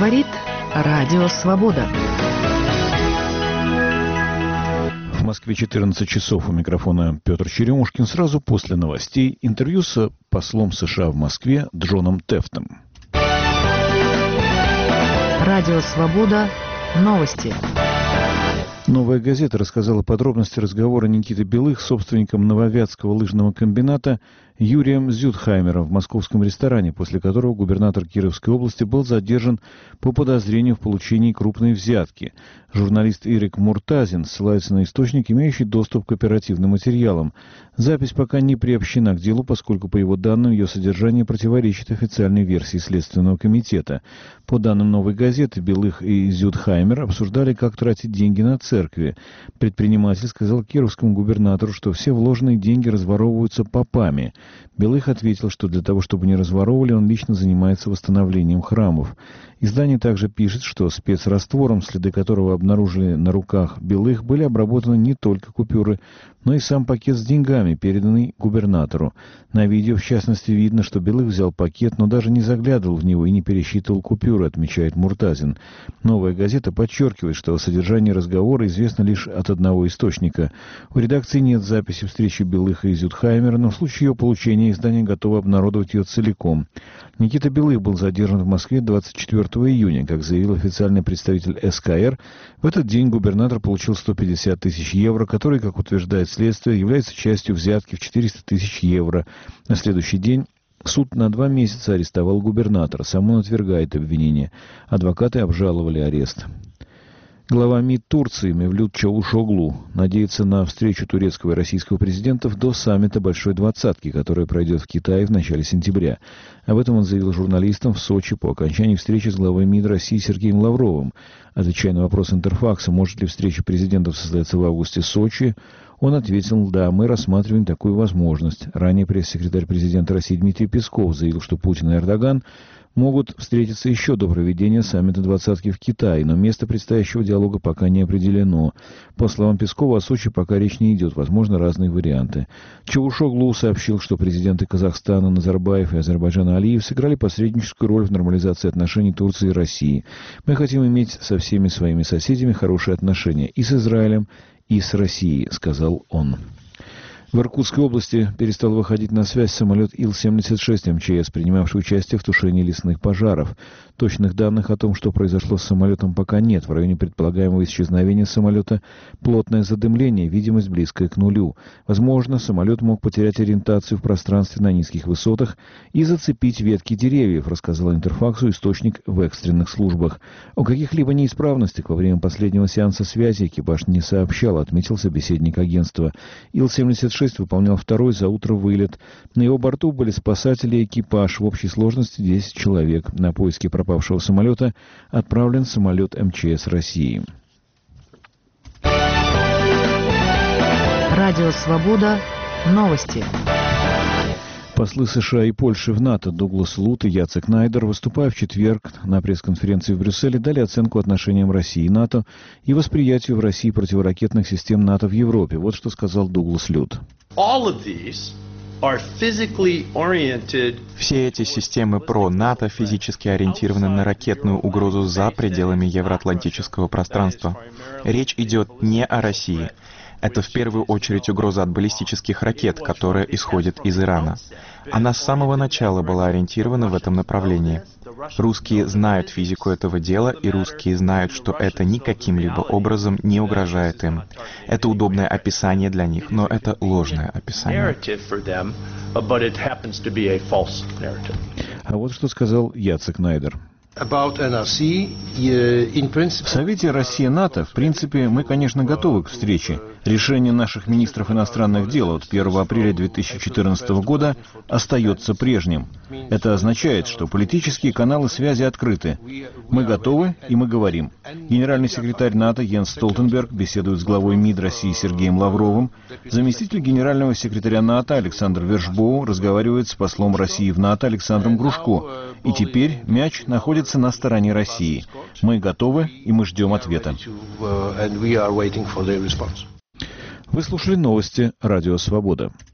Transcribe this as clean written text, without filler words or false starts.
Говорит Радио Свобода. В Москве 14 часов. У микрофона Петр Черемушкин. Сразу после новостей интервью с послом США в Москве Джоном Тефтом. Радио Свобода. Новости. «Новая газета» рассказала подробности разговора Никиты Белых с собственником Нововятского лыжного комбината Юрием Зюдхаймером в московском ресторане, после которого губернатор Кировской области был задержан по подозрению в получении крупной взятки. Журналист Ирик Муртазин ссылается на источник, имеющий доступ к оперативным материалам. Запись пока не приобщена к делу, поскольку, по его данным, ее содержание противоречит официальной версии Следственного комитета. По данным «Новой газеты», Белых и Зюдхаймер обсуждали, как тратить деньги на церкви. Предприниматель сказал кировскому губернатору, что все вложенные деньги разворовываются попами. Белых ответил, что для того, чтобы не разворовывали, он лично занимается восстановлением храмов. Издание также пишет, что спецраствором, следы которого обнаружили на руках Белых, были обработаны не только купюры, но и сам пакет с деньгами, переданный губернатору. На видео, в частности, видно, что Белых взял пакет, но даже не заглядывал в него и не пересчитывал купюры, отмечает Муртазин. «Новая газета» подчеркивает, что о содержании разговора известно лишь от одного источника. У редакции нет записи встречи Белыха и Зюдхаймера, но в случае ее получения издание готово обнародовать ее целиком. Никита Белых был задержан в Москве 24 июня. Как заявил официальный представитель СКР, в этот день губернатор получил 150 тысяч евро, которые, как утверждает следствие, является частью взятки в 400 тысяч евро. На следующий день суд на 2 месяца арестовал губернатора. Сам он отвергает обвинение. Адвокаты обжаловали арест. Глава МИД Турции Мевлют Чавушоглу надеется на встречу турецкого и российского президентов до саммита Большой Двадцатки, который пройдет в Китае в начале сентября. Об этом он заявил журналистам в Сочи по окончании встречи с главой МИД России Сергеем Лавровым. Отвечая на вопрос Интерфакса, может ли встреча президентов состояться в августе в Сочи, он ответил: «Да, мы рассматриваем такую возможность». Ранее пресс-секретарь президента России Дмитрий Песков заявил, что Путин и Эрдоган могут встретиться еще до проведения саммита «Двадцатки» в Китае, но место предстоящего диалога пока не определено. По словам Пескова, о Сочи пока речь не идет, возможно, разные варианты. Чавушоглу сообщил, что президенты Казахстана Назарбаев и Азербайджана Алиев сыграли посредническую роль в нормализации отношений Турции и России. «Мы хотим иметь со всеми своими соседями хорошие отношения, и с Израилем, и с Россией», — сказал он. В Иркутской области перестал выходить на связь самолет Ил-76 МЧС, принимавший участие в тушении лесных пожаров. Точных данных о том, что произошло с самолетом, пока нет. В районе предполагаемого исчезновения самолета плотное задымление, видимость близкая к нулю. Возможно, самолет мог потерять ориентацию в пространстве на низких высотах и зацепить ветки деревьев, рассказал Интерфаксу источник в экстренных службах. О каких-либо неисправностях во время последнего сеанса связи экипаж не сообщал, отметил собеседник агентства. Ил-76 выполнял второй за утро вылет. На его борту были спасатели и экипаж. В общей сложности 10 человек. На поиски пропавшего самолета отправлен самолет МЧС России. Радио Свобода. Новости. Послы США и Польши в НАТО Дуглас Лут и Яцек Найдер, выступая в четверг на пресс-конференции в Брюсселе, дали оценку отношениям России и НАТО и восприятию в России противоракетных систем НАТО в Европе. Вот что сказал Дуглас Лут. Все эти системы ПРО-НАТО физически ориентированы на ракетную угрозу за пределами евроатлантического пространства. Речь идет не о России. Это в первую очередь угроза от баллистических ракет, которая исходит из Ирана. Она с самого начала была ориентирована в этом направлении. Русские знают физику этого дела, и русские знают, что это никаким-либо образом не угрожает им. Это удобное описание для них, но это ложное описание. А вот что сказал Яцек Найдер. В Совете Россия-НАТО, в принципе, мы, конечно, готовы к встрече. Решение наших министров иностранных дел от 1 апреля 2014 года остается прежним. Это означает, что политические каналы связи открыты. Мы готовы, и мы говорим. Генеральный секретарь НАТО Йенс Столтенберг беседует с главой МИД России Сергеем Лавровым. Заместитель генерального секретаря НАТО Александр Вершбоу разговаривает с послом России в НАТО Александром Грушко. И теперь мяч находится на стороне России. Мы готовы, и мы ждем ответа. Вы слушали новости «Радио Свобода».